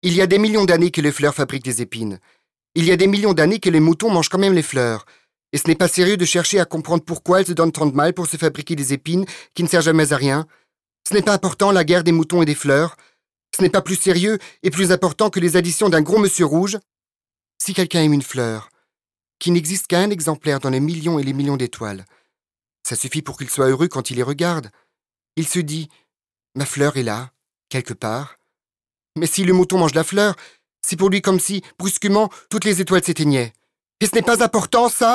Il y a des millions d'années que les fleurs fabriquent des épines. Il y a des millions d'années que les moutons mangent quand même les fleurs. Et ce n'est pas sérieux de chercher à comprendre pourquoi elles se donnent tant de mal pour se fabriquer des épines qui ne servent jamais à rien. Ce n'est pas important la guerre des moutons et des fleurs. Ce n'est pas plus sérieux et plus important que les additions d'un gros monsieur rouge. Si quelqu'un aime une fleur, qui n'existe qu'un exemplaire dans les millions et les millions d'étoiles, ça suffit pour qu'il soit heureux quand il les regarde. Il se dit « Ma fleur est là, quelque part ». Mais si le mouton mange la fleur, c'est pour lui comme si, brusquement, toutes les étoiles s'éteignaient. Et ce n'est pas important, ça ?